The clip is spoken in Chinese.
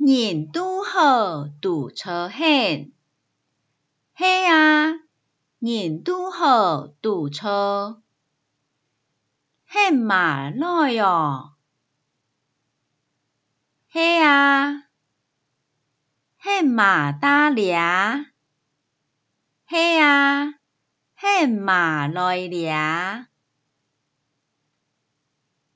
人拄好堵车险。嘿啊，人拄好堵车。险嘛来哦。嘿啊，险嘛打掠。嘿啊，险嘛来掠。